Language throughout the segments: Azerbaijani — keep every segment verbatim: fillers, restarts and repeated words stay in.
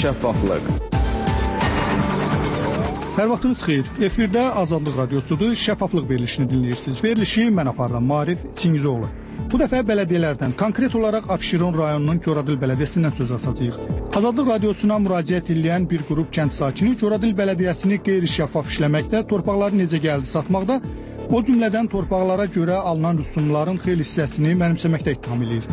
şəffaflıq. Hər vaxtınız xeyir. Efirdə Azadlıq Radiosudur. Şəffaflıq verilişini dinləyirsiniz. Verilişi mən aparıram, Maarif Çingizoğlu. Bu dəfə bələdiyyələrdən, konkret olaraq Abşeron rayonunun Göradil bələdiyyəsindən söz açacağıq. Azadlıq Radiosuna müraciət edən bir qrup kənd sakini Göradil bələdiyyəsini qeyri-şəffaf işləməkdə, torpaqları necə gəldi satmaqda, o cümlədən torpaqlara görə alınan rüsumların xeyli hissəsini mənimsəməkdə ittiham edir.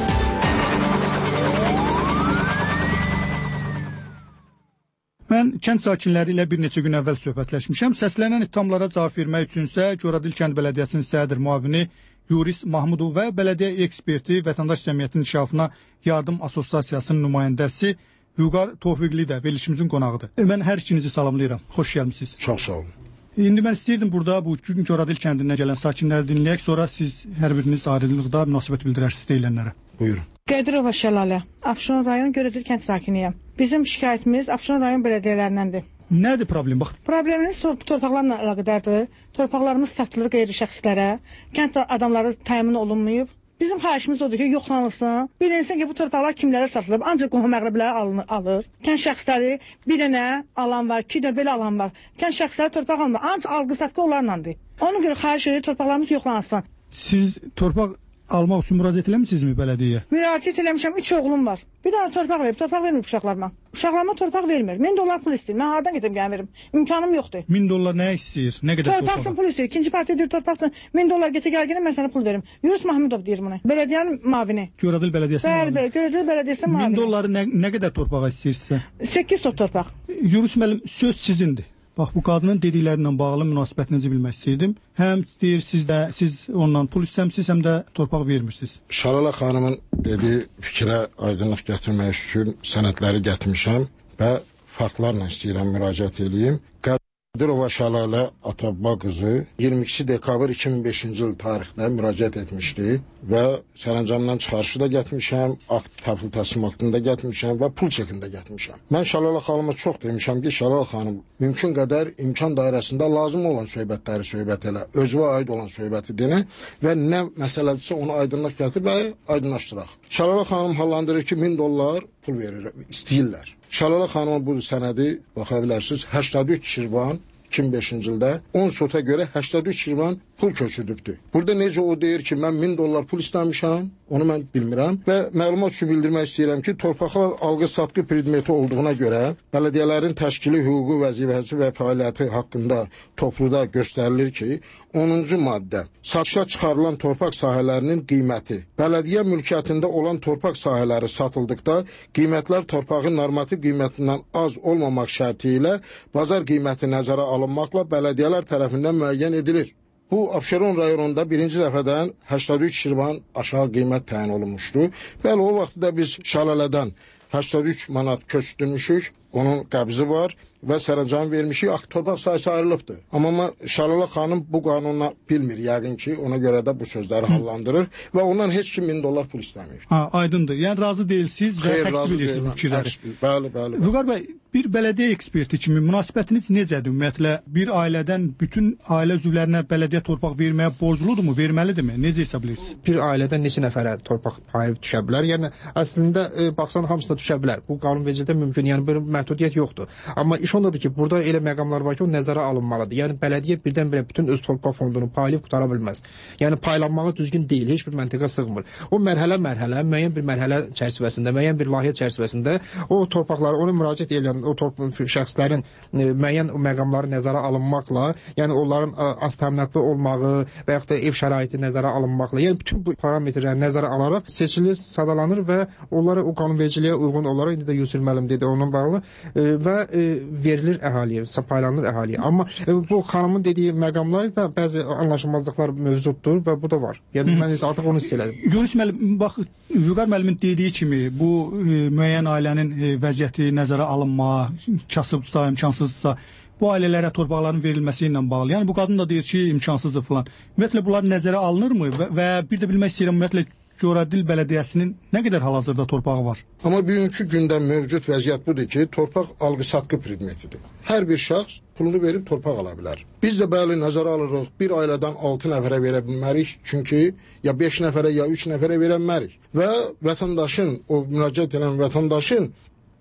Mən kənd sakinləri ilə bir neçə gün əvvəl söhbətləşmişəm. Səslənən ittihamlara cavab vermək üçünsə Göradil kənd bələdiyyəsinin sədr müavini Yuris Mahmudov və bələdiyyə eksperti Vətəndaş Cəmiyyətinin İnkişafına Yardım Assosiasiyasının nümayəndəsi Vüqar Tofiqli də verilişimizin qonağıdır. Mən hər ikinizi salamlayıram. Xoş gəlmisiniz. Çox sağ olun. İndi mən istəyirdim burada bu gün Göradil kəndindən gələn sakinləri dinləyək, sonra siz hər biriniz ayrılıqda münasibət bildirərsiniz deyilənlərə. Buyurun. Qədirova Şəlalə, Abşeron rayon Göradil kənd sakiniyəm. Bizim şikayətimiz Abşeron rayon bələdiyyələrindəndir. Nədir problem? Bax. Problemimiz torpaqlarla əlaqədardır. Torpaqlarımız satılır qeyri-şəxslərə. Kənd adamları təmin olunmayıb. Bizim xahişimiz odur ki, yoxlanılsın. Bilinsin ki, bu torpaqlar kimlərə satılıb, ancaq qohum-əqrəblər alır. Kənd şəxsləri bir dənə alan var, iki dənə belə alan var. Kənd şəxsləri torpaq almır, ancaq alqı-satqı onlarlandır. Ona görə xahiş edir, torpaqlarımız yoxlansın. Siz torpaq almaq üçün müraciət eləmisinizmi bələdiyyəyə? Müraciət eləmişəm, üç oğlum var. Bir dənə torpaq verib, torpaq vermir uşaqlarıma. Uşaqlarıma torpaq vermir. min dollar pul istəyir. Mən hardan gedim gəlin verim? İmkanım yoxdur. min dollar nə istəyir? Nə qədər torpaq? Torpaqsın, pul istəyir. İkinci partiya deyir, torpaqsın. min dollar getir gəl gəlin, mən sənə pul verim. Yunus Mahmudov deyir bunu. Bələdiyyənin mavini. Göradil bələdiyyəsinin mavini. Bəli, bəli, Göradil bələdiyyəsinin mavini. min dolları nə, nə qədər torpağa istəyirsə? səkkiz sot torpaq. Yunus müəllim, söz sizindir. Bax, bu qadının dediklərindən bağlı münasibətinizi bilmək istəyirdim. Həm deyir, siz də, siz ondan pul istəmişsiniz, həm də torpaq vermirsiniz. Şəlalə xanımın dediyi fikrə aydınlıq gətirmək üçün sənədləri gətirmişəm və faktlarla istəyirəm müraciət edeyim. Qədirova Şəlalə Atabba qızı iyirmi iki dekabr iki min beşinci il tarixdə müraciət etmişdi və sərəncamdan çıxarışı da gətirmişəm, akt təhvil təslim aktında gətirmişəm və pul çekində gətirmişəm. Mən Şəlalə xanıma çox demişəm ki, Şəlalə xanım mümkün qədər imkan dairəsində lazım olan söhbətləri söhbət elə, özünə aid olan söhbəti denə və nə məsələdirsə onu aydınlıq gətir və aydınlaşdıraq. Şəlalə xanım hallandırır ki, min dollar pul verir, istəyirlər. Şəlalə xanıma bu sənədi baxa bilərsiniz, səksən üç Şirvan iki min beşinci ildə on sota görə səksən üç Şirvan pul köçürdübdür. Burada necə o deyir ki, mən min dollar pul istəmişəm, onu mən bilmirəm və məlumat üçün bildirmək istəyirəm ki, torpaqlar alqı-satqı predmeti olduğuna görə bələdiyyələrin təşkili hüquqi vəzifəsi və fəaliyyəti haqqında topluda göstərilir ki, onuncu maddə satışa çıxarılan torpaq sahələrinin qiyməti. Bələdiyyə mülkiyyətində olan torpaq sahələri satıldıqda qiymətlər torpağın normativ qiymətindən az olmamaq şərti ilə bazar qiyməti nəzərə alınmaqla bələdiyyələr tərəfindən müəyyən edilir. Bu, Abşeron rayonunda birinci dəfədən səksən üç Şirvan aşağı qiymət təyin olunmuşdu. Bəli, o vaxtda biz Şəlalədən səksən üç manat köçdürmüşük, onun qəbzi var və sərəncam vermişik, akt torpaq sayısı ayrılıbdır. Amma Şəlalə xanım bu qanunla bilmir, yəqin ki, ona görə də bu sözləri hallandırır və ondan heç kim min dollar pul istəmir. Ha, aydındır. Yəni razı deyilsiniz və təqsib edirsiniz bu fikirləri. Bəli, bəli. Vüqar bəy, bir bələdiyyə eksperti kimi münasibətiniz necədir ümumiyyətlə? Bir ailədən bütün ailə üzvlərinə bələdiyyə torpaq verməyə borcludurmu, verməlidirmi? Necə hesab edirsiniz? Bir ailədən neçə nəfərə torpaq payı düşə bilər? Yəni əslində e, baxsan hamısına düşə bilər. Bu qanunvericilikdə mümkün, yəni bir məhdudiyyət yoxdur. Amma iş ondadır ki, burada elə məqamlar var ki, o nəzərə alınmalıdır. Yəni bələdiyyə birdən-birə bütün öz torpaq fondunu paylayıb qutara bilməz. Yəni paylanmağı düzgün deyil, heç bir məntiqə sığmır. O mərhələ-mərhələ, müəyyən bir mərhələ çərçivəsində, müəyyən bir layihə çərçivəsində o torpaqları, onu müraciət edən o torpaq şəxslərin e, müəyyən məqamları nəzərə alınmaqla, yəni onların ə, az təminatlı olmağı və yaxud da ev şəraiti nəzərə alınmaqla, yəni bütün bu parametrləri nəzərə alaraq seçilir, sadalanır və onlara o qanunvericiliyə uyğun olaraq indi də Yusuf müəllim dedi onunla bağlı e, və e, verilir əhaliyə, paylanır əhaliyə. Amma e, bu xanımın dediyi məqamlar da bəzi anlaşılmazlıqlar mövcuddur və bu da var. Yəni mən isə artıq onu istəyirəm. Yunus müəllim, bax Vüqar müəllimin dediyi kimi bu e, müəyyən ailənin e, vəziyyəti nəzərə alınma, kasıbsa, imkansızsa bu ailələrə torpaqların verilməsi ilə bağlı. Yəni bu qadın da deyir ki, imkansızdır falan. Ümumiyyətlə bunlar nəzərə alınırmı və, və bir də bilmək istəyirəm ümumiyyətlə Göradil bələdiyyəsinin nə qədər hal-hazırda torpağı var? Amma bugünkü gündə mövcud vəziyyət budur ki, torpaq alqı-satqı predmetidir. Hər bir şəxs pulunu verib torpaq ala bilər. Biz də bəli nəzərə alırıq, bir ailədən altı nəfərə verə bilmərik, çünki ya beş nəfərə, ya üç nəfərə verə bilmərik. Və vətəndaşın, o müraciət edən vətəndaşın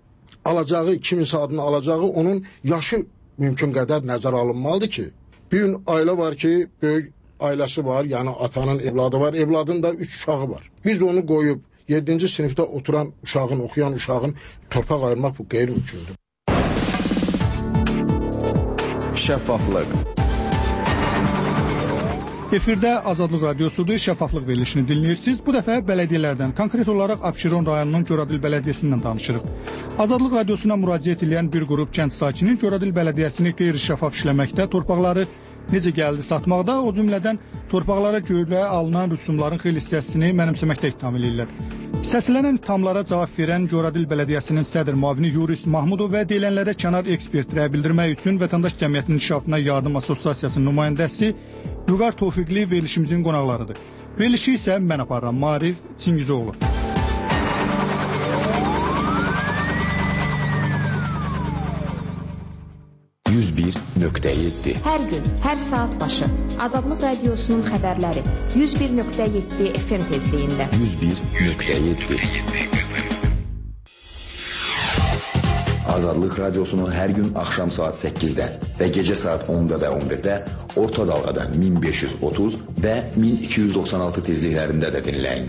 alacağı, kiminsə adını alacağı onun yaşı mümkün qədər nəzərə alınmalıdır ki, bir gün ailə var ki, böyük ailəsi var, yəni atanın evladı var, evladın da üç uşağı var. Biz onu qoyub yeddinci sinifdə oturan uşağın, oxuyan uşağın torpaq ayırmaq bu qeyri-mümkündür. Şəffaflıq. Efirdə Azadlıq Radiosudur, şəffaflıq verilişini dinləyirsiniz. Bu dəfə bələdiyyələrdən, konkret olaraq Abşeron rayonunun Göradil bələdiyyəsindən danışırıq. Azadlıq Radiosuna müraciət edən bir qrup kənd sakini Göradil bələdiyyəsini qeyri-şəffaf işləməkdə, torpaqları necə gəldi satmaqda, o cümlədən torpaqlara görə alınan rüsumların xeyli hissəsini mənimsəməkdə ittiham edirlər. Səslənən ittihamlara cavab verən Göradil bələdiyyəsinin sədr müavini Yuris Mahmudov və deyilənlərə kənar ekspert rəy bildirmək üçün Vətəndaş Cəmiyyətinin İnkişafına Yardım Assosiasiyasının nümayəndəsi Vüqar Tofiqli verilişimizin qonaqlarıdır. Verilişi isə mən aparıram, Maarif Çingizoğlu. yüz bir nöqtə yeddi. Hər gün, hər saat başı Azadlıq Radiosunun xəbərləri yüz bir nöqtə yeddi F M tezliyində. yüz bir nöqtə yeddi. Azadlıq Radiosunu hər gün axşam saat səkkizdə və gecə saat onda və on birdə orta dalğada min beş yüz otuz və min iki yüz doxsan altı tezliklərində də dinləyin.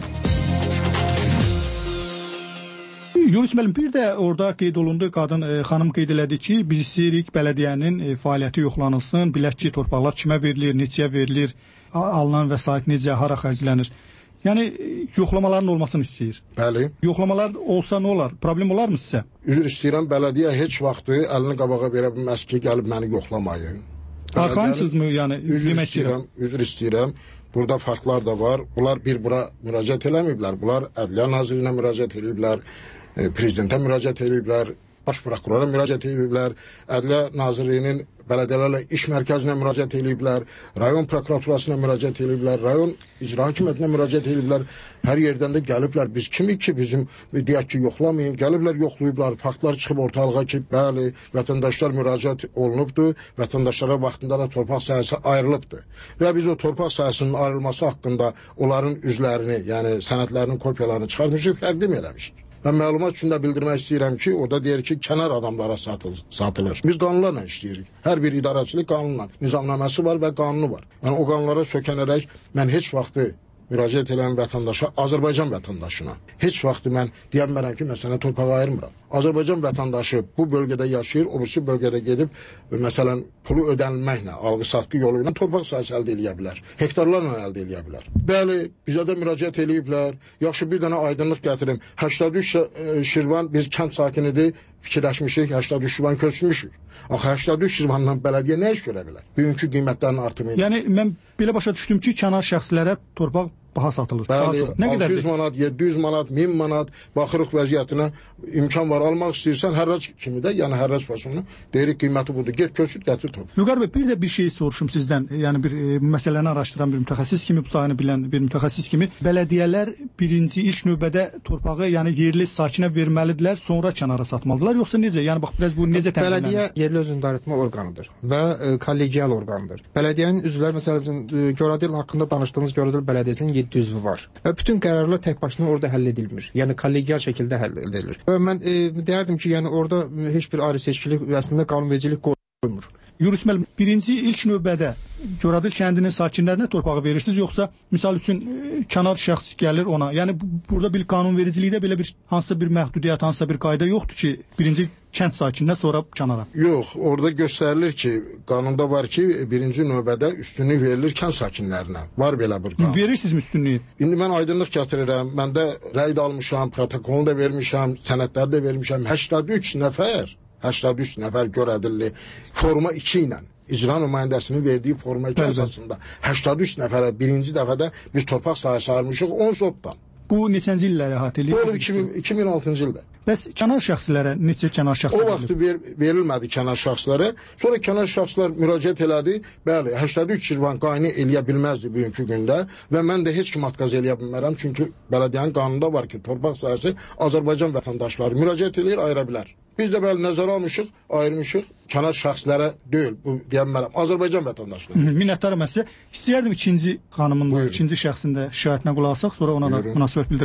Yunus müəllim, bir də orada qeyd olundu, qadın e, xanım qeyd elədi ki, biz istəyirik bələdiyyənin e, fəaliyyəti yoxlanılsın, bilək ki, torpaqlar kimə verilir, neçəyə verilir, alınan vəsait necə, hara xərclənir. Yəni yoxlamaların olmasını istəyir. Bəli. Yoxlamalar olsa nə olar? Problem olar mı sizə? Üzr istəyirəm, bələdiyyə heç vaxtı əlini qabağa verə bilməz ki, gəlib məni yoxlamayın. Arxansızmı, yəni üzr istəyirəm, üzr istəyirəm. Burada farklar da var. Bunlar bir bura müraciət eləməyiblər. Bunlar Ədliyyə Nazirinə müraciət ediblər. Prezidentə müraciət ediblər, baş prokurora müraciət ediblər, Ədliyyə Nazirliyinin bələdiyyələrlə iş mərkəzinə müraciət ediblər, rayon prokuraturasına müraciət ediblər, rayon icra hakimiyyətinə müraciət ediblər. Hər yerdən də gəliblər. Biz kimi ki, bizim deyək ki, yoxlamayın. Gəliblər, yoxlayıblar. Faktlar çıxıb ortalığa ki, bəli, vətəndaşlar müraciət olunubdur. Vətəndaşlara vaxtında da torpaq sahəsi ayrılıbdır. Və biz o torpaq sahəsinin ayrılması haqqında onların üzlərini, yəni sənədlərinin kopyalarını çıxarmışıq, təqdim eləmişik. Mən məlumat üçün də bildirmək istəyirəm ki, orada deyir ki, kənar adamlara satılır. satılır. Biz qanunlarla işləyirik. Hər bir idarəçilik qanunla, nizamnaməsi var və qanunu var. Yəni o qanunlara sökənərək mən heç vaxtı müraciət edən vətəndaşa, Azərbaycan vətəndaşına heç vaxtı mən deyəmmərəm ki, mən sənə torpağı ayırmıram. Azərbaycan vətəndaşı bu bölgədə yaşayır, o birisi bölgədə gedib, məsələn, pulu ödənilməklə, alqı-satqı yolu ilə torpaq sahəsi əldə edə bilər. Hektarlarla əldə edə bilər. Bəli, bizə də müraciət ediblər. Yaxşı, bir dənə aydınlıq gətirim. səksən üç Şirvan, biz kənd sakinidir, fikirləşmişik, səksən üç Şirvan köçmüşük. Axı səksən üç Şirvandan bələdiyyə nə iş görə bilər? Bugünkü qiymətlərin artımı ilə. Yəni mən belə başa düşdüm ki, kənar şəxslərə torpaq baha satılır. Bəli, nə altı yüz manat, yeddi yüz manat, min manat baxırıq vəziyyətinə, imkan var, almaq istəyirsən hərrac kimi də, yəni hərrac fasonu deyirik qiyməti budur. Get köçüd, gətir torpaq. Vüqar bəy, bir də bir şey soruşum sizdən. Yəni bir e, məsələni araşdıran bir mütəxəssis kimi, bu sahəni bilən bir mütəxəssis kimi, bələdiyyələr birinci ilk növbədə torpağı, yəni yerli sakinə verməlidirlər, sonra kənara satmalıdırlar, yoxsa necə? Yəni bax biraz bu necə təminlənir? Bələdiyyə yerli özünü idarə etmə orqanıdır və e, kollegial orqandır. Bələdiyyənin üzvləri, məsələn, e, Göradil haqqında danışdığımız Göradil bələdiyyəsinin yeddi üzvü var. Və bütün qərarlar tək başına orada həll edilmir. Yəni kollegial şəkildə həll edilir. Və mən e, deyərdim ki, yəni orada heç bir ayrı seçkilik əslində qanunvericilik qoymur. Yunus müəllim, birinci ilk növbədə Göradil kəndinin sakinlərinə torpağı verirsiniz, yoxsa misal üçün e, kənar şəxs gəlir ona? Yəni bu, burada bir qanunvericilikdə belə bir hansısa bir məhdudiyyət, hansısa bir qayda yoxdur ki, birinci kənd sakininə, sonra kənara. Yox, orada göstərilir ki, qanunda var ki, birinci növbədə üstünlük verilir kənd sakinlərinə. Var belə bir qanun. Verirsinizmi üstünlüyü? İndi mən aydınlıq gətirirəm. Mən də rəy də almışam, protokolunu da vermişəm, sənədləri də vermişəm. səksən üç nəfər, səksən üç nəfər Göradilli forma iki ilə, icra nümayəndəsinin verdiyi forma iki əsasında səksən üç nəfərə birinci dəfədə biz torpaq sahəsi ayırmışıq on sotdan. Bu neçənci illəri əhatə edir? Bu olub iki min altıncı ildə. Bəs kənar şəxslərə neçə kənar şəxslər? O vaxt ver, verilmədi kənar şəxslərə. Sonra kənar şəxslər müraciət elədi. Bəli, səksən üç Şirvan qaynı eləyə bilməzdi bugünkü gündə və mən də heç kim atqaz eləyə bilmərəm, çünki bələdiyyənin qanununda var ki, torpaq sahəsi Azərbaycan vətəndaşları müraciət eləyir, ayıra bilər. Biz də bəli nəzərə almışıq, ayırmışıq. Kənar şəxslərə deyil, bu deyəmmərəm, Azərbaycan vətəndaşları. Minnətdarım mən sizə. İstəyərdim ikinci xanımın, ikinci şəxsində şikayətinə qulaq asaq, sonra ona da münasibət bildirərsiniz.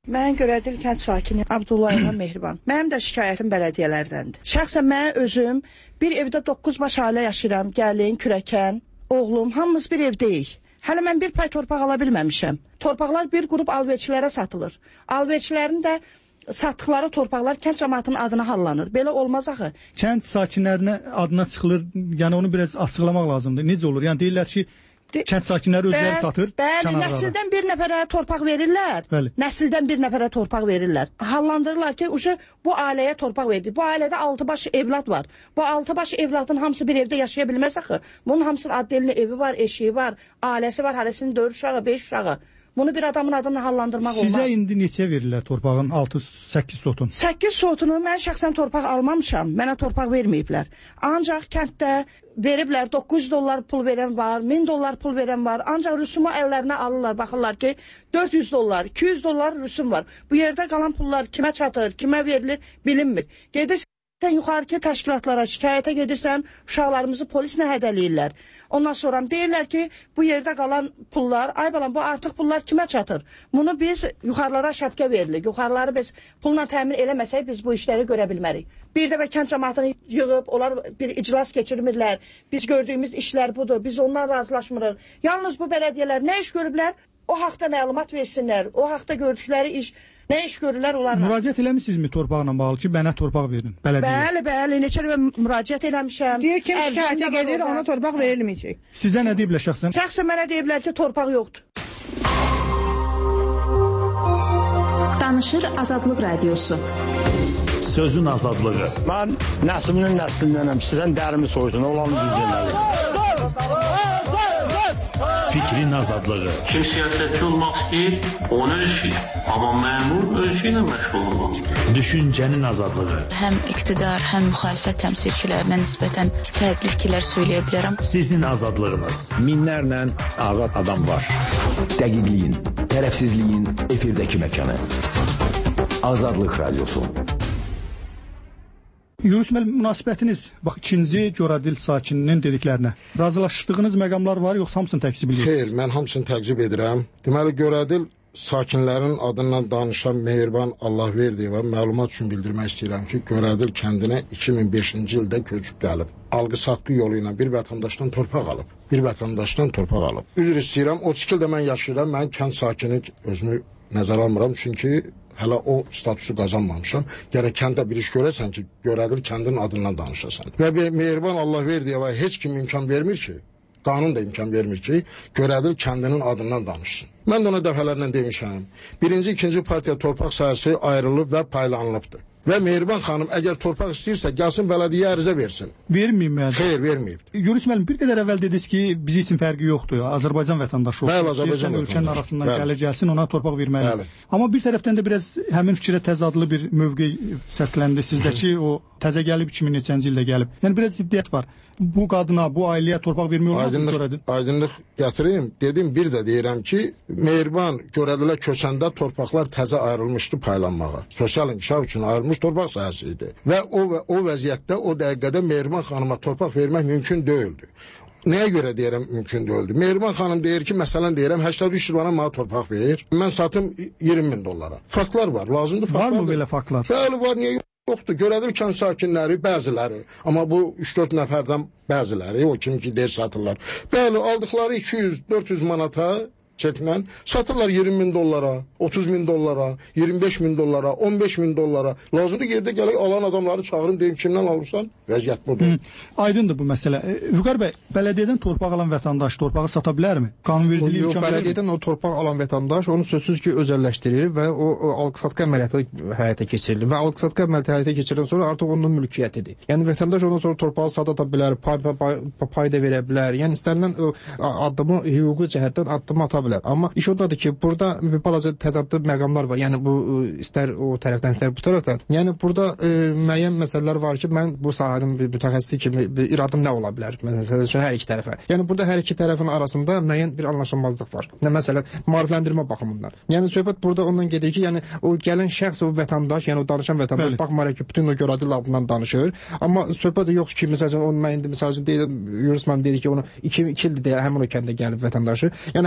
Mən Görədil kənd sakini Abdullayev Mehriban. Mənim də şikayətim bələdiyyələrdəndir. Şəxsən mən özüm bir evdə doqquz baş ailə yaşayıram. Gəlin, kürəkən, oğlum, hamımız bir evdəyik. Hələ mən bir pay torpaq ala bilməmişəm. Torpaqlar bir qrup alverçilərə satılır. Alverçilərin də satdıqları torpaqlar kənd cəmaatının adına hallanır. Belə olmaz axı. Kənd sakinlərinə adına çıxılır. Yəni onu biraz açıqlamaq lazımdır. Necə olur? Yəni deyirlər ki, kənd sakinləri özləri satır. Bəli, nəsildən bir nəfərə torpaq verirlər. Bəli. Nəsildən bir nəfərə torpaq verirlər. Hallandırırlar ki, uca bu ailəyə torpaq verdi. Bu ailədə altı baş evlad var. Bu altı baş evladın hamısı bir evdə yaşaya bilməz axı. Bunun hamısının adlı evi var, eşiyi var, ailəsi var, hərəsinin dörd uşağı, beş uşağı. Bunu bir adamın adını hallandırmaq olmaz. Sizə indi neçə verirlər torpağın altı səkkiz sotun? səkkiz sotunu mən şəxsən torpaq almamışam. Mənə torpaq verməyiblər. Ancaq kənddə veriblər doqquz yüz dollar pul verən var, min dollar pul verən var. Ancaq rüsumu əllərinə alırlar, baxırlar ki, dörd yüz dollar, iki yüz dollar rüsum var. Bu yerdə qalan pullar kimə çatır, kimə verilir bilinmir. Gedir sən yuxarıki təşkilatlara şikayətə gedirsən, uşaqlarımızı polislə hədələyirlər. Ondan sonra deyirlər ki, bu yerdə qalan pullar, ay balam, bu artıq pullar kimə çatır? Bunu biz yuxarılara şəbkə veririk. Yuxarıları biz pulla təmin eləməsək, biz bu işləri görə bilmərik. Bir dəfə kənd cəmaatını yığıb, onlar bir iclas keçirmirlər. Biz gördüyümüz işlər budur, biz ondan razılaşmırıq. Yalnız bu bələdiyyələr nə iş görüblər? O haqda məlumat versinlər, o haqda gördükləri iş, nə iş görürlər onlarla. Müraciət eləmişsinizmi torpaqla bağlı ki, mənə torpaq verin, bələdiyyə? Bəli, bəli, neçə dəfə müraciət eləmişəm. Deyir ki, şikayətə gedir, ona torpaq verilməyəcək. Sizə nə deyiblər şəxsən? Şəxsən mənə deyiblər ki, torpaq yoxdur. Danışır Azadlıq Radiosu. Sözün azadlığı. Mən nəslinin nəslindənəm, sizdən dərimi soysun, olanı düzgünləri. Fikrin azadlığı. Kim siyasətçi olmaq istəyir, onun öz işi. Amma məmur öz işi ilə məşğul olmaq. Düşüncənin azadlığı. Həm iqtidar, həm müxalifət təmsilçilərinə nisbətən fərqli fikirlər söyləyə bilərəm. Sizin azadlığınız. Minlərlə azad adam var. Dəqiqliyin, tərəfsizliyin efirdəki məkanı. Azadlıq Radiosu. Yunus müəllim, münasibətiniz bax ikinci Görədil sakininin dediklərinə razılaşdığınız məqamlar var, yoxsa hamısını təksib edirsiniz? Xeyr, mən hamısını təksib edirəm. Deməli, Görədil sakinlərin adından danışan Mehriban Allahverdiyeva məlumat üçün bildirmək istəyirəm ki, Görədil kəndinə iki min beşinci ildə köçüb gəlib. Alqı-satqı yolu ilə bir vətəndaşdan torpaq alıb. Bir vətəndaşdan torpaq alıb. Üzr istəyirəm, o ildə mən yaşayıram, mən kənd sakini özümü nəzərə almıram, çünki hələ o statusu qazanmamışam. Gərək kəndə bir iş görəsən ki, Görədil kəndin adından danışasan. Və Mehriban Allahverdiyeva heç kim imkan vermir ki, qanun da imkan vermir ki, Görədil kəndinin adından danışsın. Mən də ona dəfələrlə demişəm. Birinci, ikinci partiya torpaq sahəsi ayrılıb və paylanılıbdır. Və Mehriban xanım əgər torpaq istəyirsə, gəlsin bələdiyyə ərizə versin. Verməyib mi? Xeyr, verməyib. Yunus müəllim, bir qədər əvvəl dediniz ki, biz üçün fərqi yoxdur. Azərbaycan vətəndaşı olsun. Bəli, Azərbaycan ölkənin arasından Bəli. gələ gəlsin, ona torpaq verməli. Bəli. Amma bir tərəfdən də biraz həmin fikrə təzadlı bir mövqe səsləndi sizdəki, o təzə gəlib iki min neçənci ildə gəlib. Yəni biraz ziddiyyət var. Bu qadına, bu ailəyə torpaq vermək olmaz mı Görədil? Aydınlıq gətireyim. Dedim, bir də deyirəm ki, Mehriban Görədilə köçəndə torpaqlar təzə ayrılmışdı paylanmağa. Sosial inkişaf üçün ayrılmış torpaq sahəsi idi. Və o, o vəziyyətdə, o dəqiqədə Mehriban xanıma torpaq vermək mümkün deyildi. Nəyə görə deyirəm mümkün deyildi? Mehriban xanım deyir ki, məsələn deyirəm, səksən üç manata mənə torpaq ver, mən satım iyirmi min dollara. Faktlar var, lazımdır faktlar. Var mı belə faktlar? Bəli, var, niyə yoxdur? Görədil kənd sakinləri, bəziləri, amma bu üç dörd nəfərdən bəziləri, o kimi ki, deyir satırlar. Bəli, aldıqları iki yüz dörd yüz manata çəklə satırlar iyirmi min dollara, otuz min dollara, iyirmi beş min dollara, on beş min dollara. Lazımdır yerdə gələk alan adamları çağırım, deyim kimdən alırsan? Vəziyyət budur. Hı. Aydındır bu məsələ. Vüqar bəy, bələdiyyədən torpaq alan vətəndaş torpağı sata bilərmi? Qanunvericiliyi imkan verir mi? Bələdiyyədən o torpaq alan vətəndaş onu sözsüz ki, özəlləşdirir və o, o alqı-satqı əməliyyatı həyata keçirilir və alqı-satqı əməliyyatı həyata keçiriləndən sonra artıq onun mülkiyyətidir. Yəni vətəndaş ondan sonra torpağı sata bilər, pay, pay, pay da verə bilər. Yəni istənilən o addımı hüquqi cəhətdən addımı ata bilər. Amma iş ondadır ki, burada bir balaca təzadlı məqamlar var. Yəni bu istər o tərəfdən, istər bu tərəfdən. Yəni burada e, müəyyən məsələlər var ki, mən bu sahənin bir mütəxəssisi kimi bir iradım nə ola bilər? Məsələn, hər iki tərəfə. Yəni burada hər iki tərəfin arasında müəyyən bir anlaşılmazlıq var. Nə məsələn, maarifləndirmə baxımından. Yəni söhbət burada ondan gedir ki, yəni o gələn şəxs, o vətəndaş, yəni o danışan vətəndaş baxmayaraq ki, bütün o Görədil adından danışır. Amma söhbət yox ki, məsələn, onun mən indi məsələn deyir, Yunus müəllim deyir ki, onu iki ildir deyə həmin o kəndə gəlib vətəndaşı. Yəni həmin vətəndaş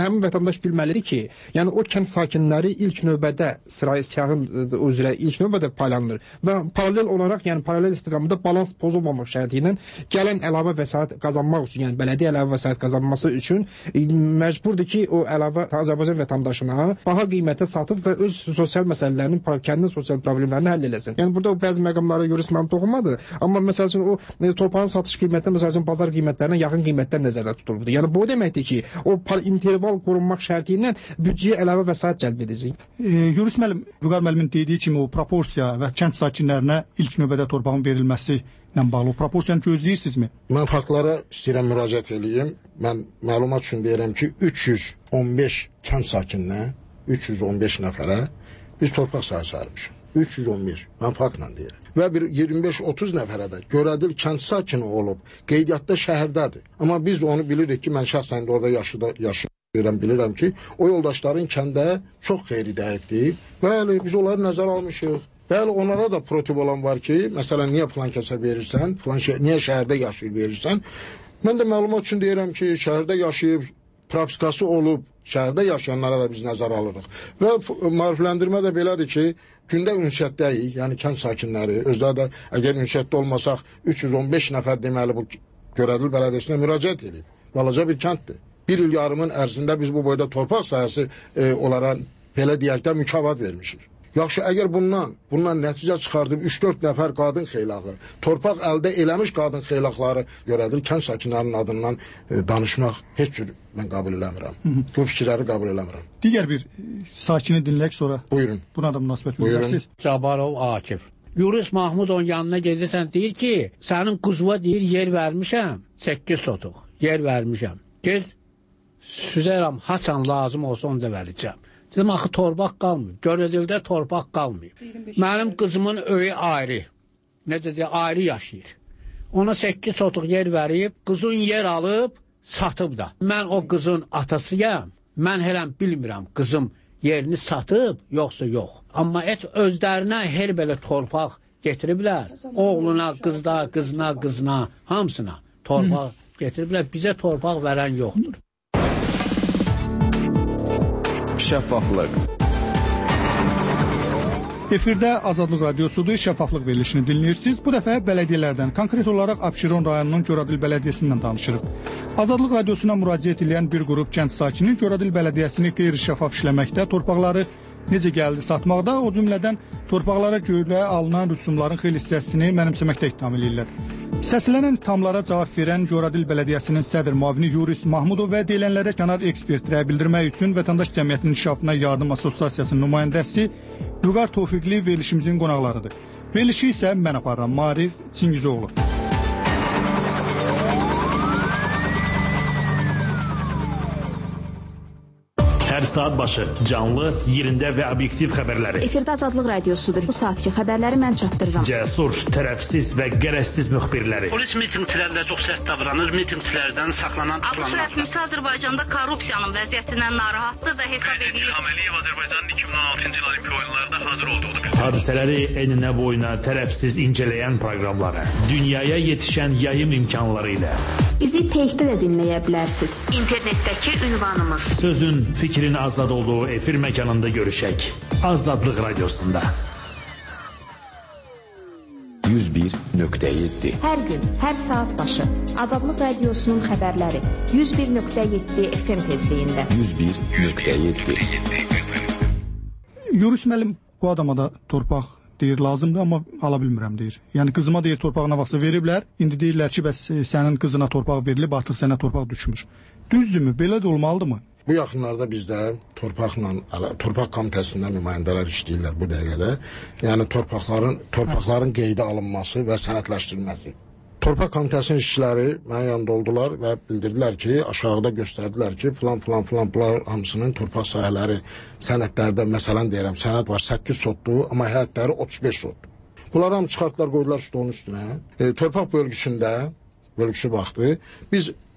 vətəndaş bilməlidir ki, yəni o kənd sakinləri ilk növbədə sıra siyahın üzrə ilk növbədə paylanılır və paralel olaraq, yəni paralel istiqamətdə balans pozulmamaq şərti ilə gələn əlavə vəsait qazanmaq üçün, yəni bələdiyyə əlavə vəsait qazanması üçün məcburdur ki, o əlavə Azərbaycan vətəndaşına baha qiymətə satıb və öz sosial məsələlərini, kəndin sosial problemlərini həll eləsin. Yəni burada o bəzi məqamlara yurist mənim toxunmadı, amma məsəl üçün o torpağın satış qiyməti məsəl üçün bazar qiymətlərinə yaxın qiymətlər nəzərdə tutulubdur. Yəni bu o deməkdir ki, o interval qorunmaq şərti ilə büdcəyə əlavə vəsait cəlb edəcək. E, yurist müəllim, Vüqar müəllimin dediyi kimi o proporsiya və kənd sakinlərinə ilk növbədə torpağın verilməsi ilə bağlı o proporsiyanı gözləyirsinizmi? Mən faktlara istəyirəm müraciət edeyim. Mən məlumat üçün deyirəm ki, üç yüz on beş kənd sakininə, üç yüz on beş nəfərə biz torpaq sahəsi ayırmışıq. üç yüz on bir. Mən faktla deyirəm. Və bir iyirmi beş otuz nəfərə də görədil kənd sakini olub, qeydiyyatda şəhərdədir. Amma biz onu bilirik ki, mən şəxsən də orada yaşıda, yaşayıram, bilirəm ki, o yoldaşların kəndə çox xeyri dəyibdir. Bəli, biz onları nəzər almışıq. Bəli, onlara da protib olan var ki, məsələn, niyə filan kəsə verirsən, filan şə niyə şəhərdə yaşayıb verirsən. Mən də məlumat üçün deyirəm ki, şəhərdə yaşayıb, propiskası olub, şəhərdə yaşayanlara da biz nəzər alırıq. Və maarifləndirmə də belədir ki, gündə ünsiyyətdəyik, yəni kənd sakinləri, özləri də əgər ünsiyyətdə olmasaq, üç yüz on beş nəfər deməli bu Görədil bələdiyyəsinə müraciət edib. Balaca bir kənddir. Bir il yarımın ərzində biz bu boyda torpaq sahəsi e, onlara belə deyək də mükavat vermişik. Yaxşı, əgər bundan, bundan nəticə çıxardıb üç dörd nəfər qadın xeylağı, torpaq əldə eləmiş qadın xeylaqları Görədil kənd sakinlərinin adından e, danışmaq heç cür mən qəbul eləmirəm. Hı -hı. Bu fikirləri qəbul eləmirəm. Digər bir sakini dinləyək sonra. Buyurun. Buna da münasibət bildirsiniz. Cabarov Akif. Yurist Mahmud onun yanına gedirsən, deyir ki, sənin quzuva deyir yer vermişəm, səkkiz sotuq yer vermişəm. Gez, süzərəm, haçan lazım olsa onu da verəcəm. Dedim, axı torpaq qalmıyor. Görədildə torpaq qalmıyor. Mənim qızımın öyü ayrı. Necə deyir, ayrı yaşayır. Ona səkkiz sotuq yer verib, qızın yer alıb, satıb da. Mən o qızın atasıyam. Mən heləm bilmirəm qızım yerini satıb, yoxsa yox. Amma heç özlərinə her belə torpaq getiriblər. Oğluna, qızda, qızına, qızına, hamısına torpaq getiriblər. Bizə torpaq verən yoxdur. Şəffaflıq. Efirdə Azadlıq Radiosudur, şəffaflıq verilişini dinləyirsiniz. Bu dəfə bələdiyyələrdən, konkret olaraq Abşeron rayonunun Görədil bələdiyyəsindən danışırıq. Azadlıq Radiosuna müraciət edən bir qrup kənd sakini Görədil bələdiyyəsini qeyri-şəffaf işləməkdə, torpaqları necə gəldi satmaqda, o cümlədən torpaqlara görə alınan rüsumların xeyli hissəsini mənimsəməkdə ittiham edirlər. Səslənən ittihamlara cavab verən Görədil bələdiyyəsinin sədr müavini Yurist Mahmudov və deyilənlərə kənar ekspertrəyə bildirmək üçün Vətəndaş Cəmiyyətinin İnkişafına Yardım Assosiasiyasının nümayəndəsi Vüqar Tofiqli verilişimizin qonaqlarıdır. Verilişi isə mən aparıram, Marif Çingizoğlu. Hər saat başı canlı, yerində və obyektiv xəbərləri. Efirdə Azadlıq Radiosudur. Bu saatki xəbərləri mən çatdırıram. Cəsur, tərəfsiz və qərəzsiz müxbirləri. Polis mitinqçilərlə çox sərt davranır, mitinqçilərdən saxlanan ABŞ rəsmisi Azərbaycanda korrupsiyanın vəziyyətindən narahatdır və hesab edir. İlham Əliyev Azərbaycanın iki min on altıncı il Olimpiya oyunlarında hazır olduğunu bildirdi. Hadisələri eninə boyuna tərəfsiz incələyən proqramları, dünyaya yetişən yayım imkanları ilə. Bizi peykdə də dinləyə bilərsiniz. İnternetdəki ünvanımız. Sözün, fikrin azad olduğu efir məkanında görüşək. Azadlıq Radiosunda. yüz bir nöqtə yeddi. Hər gün, hər saat başı Azadlıq Radiosunun xəbərləri yüz bir nöqtə yeddi F M tezliyində. yüz bir nöqtə yeddi. Yurist müəllim bu adama da torpaq deyir lazımdır, amma ala bilmirəm deyir. Yəni qızıma deyir torpağına vaxtsa veriblər, indi deyirlər ki, bəs sənin qızına torpaq verilib, artıq sənə torpaq düşmür. Düzdürmü? Belə də olmalıdırmı? Bu yaxınlarda bizdə torpaqla, torpaq komitəsində nümayəndələr işləyirlər bu dəqiqədə. Yəni torpaqların, torpaqların qeydə alınması və sənədləşdirilməsi. Torpaq komitəsinin işçiləri mənim yanımda oldular və bildirdilər ki, aşağıda göstərdilər ki, filan filan filan bunlar hamısının torpaq sahələri sənədlərdə, məsələn deyirəm, sənəd var səkkiz sotdur, amma həyətləri otuz beş sotdur. Bunlar hamı çıxartdılar, qoydular stolun üstünə. E, torpaq bölgüsündə, bölgüsü vaxtı biz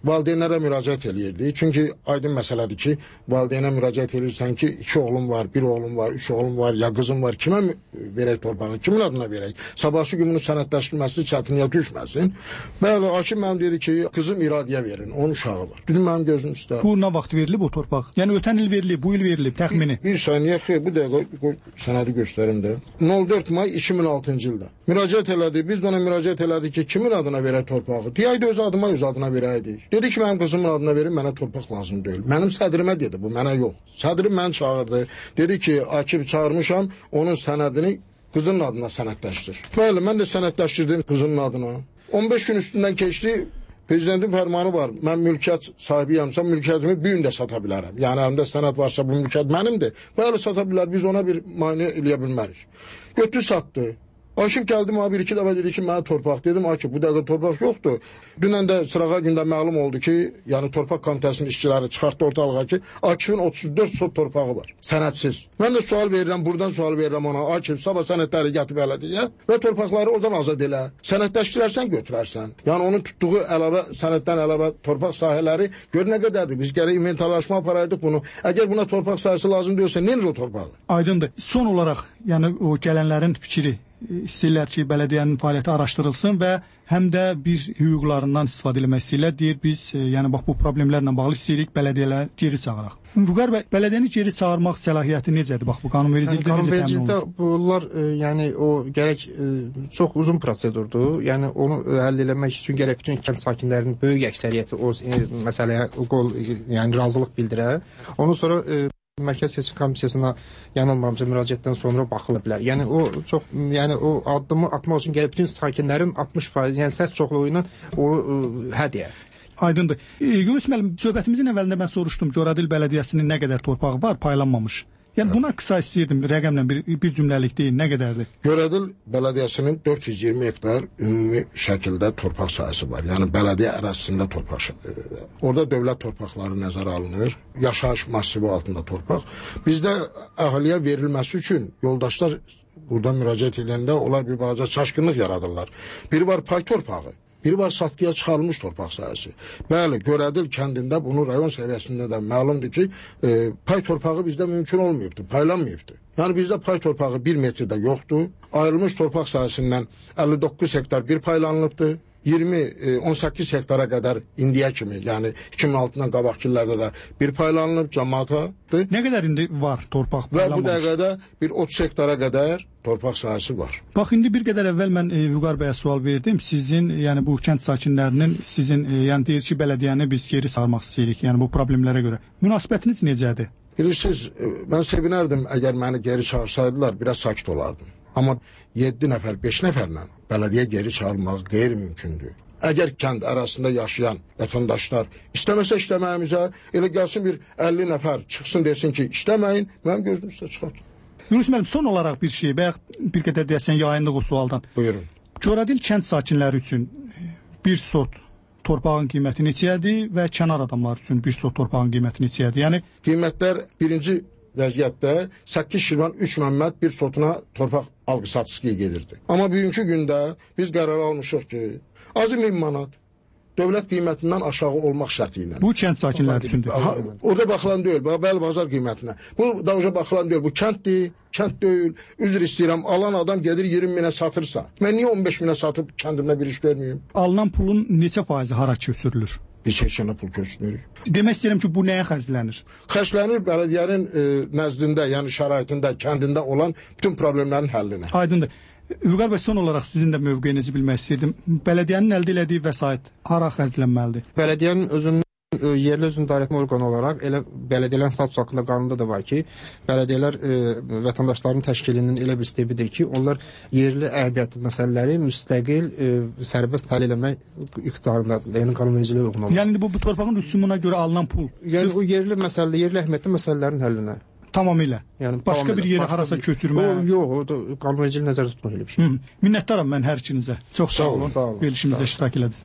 valideynlərə müraciət eləyirdik. Çünki aydın məsələdir ki, valideynə müraciət edirsən ki, iki oğlum var, bir oğlum var, üç oğlum var, ya qızım var. Kimə verək torpağı? Kimin adına verək? Sabahsı gün bunu sənədləşdirməsi çətinliyə düşməsin. Bəli, hakim mənim dedi ki, qızım İradiyə verin, onun uşağı var. Dedim, mənim gözüm üstə. Bu nə vaxt verilib o torpaq? Yəni ötən il verilib, bu il verilib, təxmini. Bir, bir saniyə, xeyr, bu dəqiqə sənədi göstərim də. on dörd may iki min altıncı ildə. Müraciət elədi, biz də ona müraciət elədik ki, kimin adına verək torpağı? Deyəydi öz adıma, öz adına verəydik. Dedi ki, mənim qızımın adına verin, mənə torpaq lazım deyil. Mənim sədrimə dedi, bu mənə yox. Sədrim məni çağırdı. Dedi ki, Akif çağırmışam, onun sənədini qızının adına sənədləşdir. Bəli, mən də sənədləşdirdim qızının adına. on beş gün üstündən keçdi. Prezidentin fərmanı var. Mən mülkiyyət sahibiyəmsə, mülkiyyətimi bir gün də sata bilərəm. Yəni, əmdə sənəd varsa, bu mülkiyyət mənimdir. Bəli, sata bilər, biz ona bir mane eləyə bilmərik. Götü satdı. Akif gəldi, bir iki dəfə dedi ki, mənə torpaq. Dedim, Akif, bu dəqiqə torpaq yoxdur. Dünən də sırağa gündə məlum oldu ki, yəni torpaq komitəsinin işçiləri çıxartdı ortalığa ki, Akifin otuz dörd sot torpağı var, sənədsiz. Mən də sual verirəm, buradan sual verirəm ona, Akif, sabah sənədləri gətirib elədiyə və torpaqları oradan azad elə. Sənədləşdirərsən, götürərsən. Yəni, onun tutduğu əlavə, sənəddən əlavə torpaq sahələri gör nə qədərdir. Biz gərək inventarlaşma aparaydıq bunu. Əgər buna torpaq sahəsi lazım deyilsə, nedir o torpağı? Aydındır. Son olaraq, yəni o gələnlərin fikri istəyirlər ki, bələdiyyənin fəaliyyəti araşdırılsın və həm də bir hüquqlarından istifadə etmək istəyirlər. Deyir, biz e, yəni bax bu problemlərlə bağlı istəyirik bələdiyyələri geri çağıraq. Vüqar bəy, bələdiyyəni geri çağırmaq səlahiyyəti necədir? Bax bu qanunvericilikdə yəni, necə təmin olunur? Bunlar e, yəni o gərək e, çox uzun prosedurdur. Yəni onu həll etmək üçün gərək bütün kənd sakinlərinin böyük əksəriyyəti o e, məsələyə qol e, yəni razılıq bildirə. Ondan sonra e, Mərkəz Seçim Komissiyasına yanılmamca müraciətdən sonra baxıla bilər. Yəni o çox, yəni o addımı atmaq üçün gərək bütün sakinlərin altmış faiz, yəni səs çoxluğu ilə o hədiyyə. Aydındır. E, Yunus müəllim, söhbətimizin əvvəlində mən soruşdum, Coradil Bələdiyyəsinin nə qədər torpağı var, paylanmamış. Yəni buna qısa istəyirdim, rəqəmlə bir, bir cümləlik deyil, nə qədərdir? Coradil Bələdiyyəsinin dörd yüz iyirmi hektar ümumi şəkildə torpaq sahəsi var. Yəni bələdiyyə ərazisində torpaq. Orada dövlət torpaqları nəzərə alınır. Yaşayış masivi altında torpaq. Bizdə əhaliyə verilməsi üçün yoldaşlar burada müraciət edəndə onlar bir balaca çaşqınlıq yaradırlar. Biri var pay torpağı. Biri var satqıya çıxarılmış torpaq sahəsi. Bəli, Görədil kəndində bunu rayon səviyyəsində də məlumdur ki, e, pay torpağı bizdə mümkün olmayıbdır, paylanmayıbdır. Yəni bizdə pay torpağı bir metrdə yoxdur. Ayrılmış torpaq sahəsindən əlli doqquz hektar bir paylanılıbdır. iyirmi on səkkiz hektara qədər indiyə kimi, yəni iki min altıdan qabaqki illərdə də bir paylanılıb cəmaatadır. Nə qədər indi var torpaq paylanmış? Və bu dəqiqədə bir otuz hektara qədər torpaq sahəsi var. Bax, indi bir qədər əvvəl mən e, Vüqar bəyə sual verdim. Sizin, yəni bu kənd sakinlərinin sizin, e, yəni deyir ki, bələdiyyəni biz geri sarmaq istəyirik, yəni bu problemlərə görə. Münasibətiniz necədir? Bilirsiniz, mən sevinərdim əgər məni geri çağırsaydılar, biraz sakit olardım. Amma yeddi nəfər, beş nəfərlə bələdiyyə geri çağırmaq qeyri-mümkündür. Əgər kənd arasında yaşayan vətəndaşlar istəməsə işləməyimizə, elə gəlsin bir əlli nəfər çıxsın desin ki, işləməyin, mənim gözüm üstə çıxar. Yunus müəllim, son olaraq bir şey, bəyək bir qədər deyəsən yayındıq o sualdan. Buyurun. Coradil kənd sakinləri üçün bir sot torpağın qiyməti neçədir və kənar adamlar üçün bir sot torpağın qiyməti neçədir? Yəni qiymətlər birinci vəziyyətdə səkkiz şirvan üç məmmət bir sotuna torpaq alqı-satışı gedirdi. Amma bugünkü gündə biz qərar almışıq ki, azı min manat dövlət qiymətindən aşağı olmaq şərti ilə. Bu kənd sakinləri üçündür. Ha, orada baxılan deyil, bəli bazar qiymətinə. Bu da uca baxılan deyil, bu kənddir, kənd deyil. Üzr istəyirəm, alan adam gedir iyirmi minə satırsa, mən niyə on beş minə satıb kəndimdə bir iş görməyim? Alınan pulun neçə faizi hara köçürülür? Biz heç yana pul köçürmürük. Demək istəyirəm ki, bu nəyə xərclənir? Xərclənir bələdiyyənin e, nəzdində, yəni şəraitində, kəndində olan bütün problemlərin həllinə. Aydındır. Vüqar bəy, son olaraq sizin də mövqeyinizi bilmək istəyirdim. Bələdiyyənin əldə elədiyi vəsait hara xərclənməlidir? Bələdiyyənin özünün yerli özünün idarəetmə orqanı olaraq elə bələdiyyələrin statusu haqqında qanunda da var ki, bələdiyyələr e, vətəndaşların təşkilinin elə bir stepidir ki, onlar yerli əhəmiyyətli məsələləri müstəqil e, sərbəst həll eləmək iqtidarındadır. Yəni qanunvericiliyə uyğun olaraq. Yəni bu, bu torpağın rüsumuna görə alınan pul. Yəni sırf... o yerli məsələ, yerli əhəmiyyətli məsələlərin həllinə. Tamamilə. Yəni başqa tamamilə, bir yerə harasa bir... köçürmə. O, yox, o da qanunvericiliyi nəzərdə tutmaq elə bir şey. Hı. Minnətdaram mən hər ikinizə. Çox sağ olun. Sağ olun. Verilişimizdə iştirak elədiniz.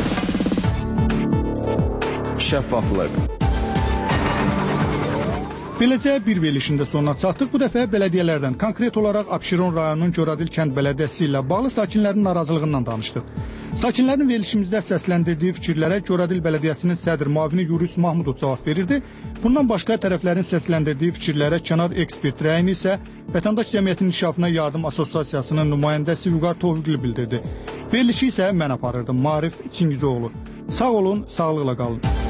Şəffaflıq. Beləcə bir verilişində sonuna çatdıq. Bu dəfə bələdiyyələrdən, konkret olaraq Abşeron rayonunun Coradil kənd bələdiyyəsi ilə bağlı sakinlərin narazılığından danışdıq. Sakinlərin verilişimizdə səsləndirdiyi fikirlərə Göradil Bələdiyyəsinin sədr müavini Yurus Mahmudov cavab verirdi. Bundan başqa tərəflərin səsləndirdiyi fikirlərə kənar ekspert rəyini isə Vətəndaş Cəmiyyətinin İnkişafına Yardım Assosiasiyasının nümayəndəsi Vüqar Tofiqli bildirdi. Verilişi isə mən aparırdım, Maarif Çingizoğlu. Sağ olun, sağlıqla qalın.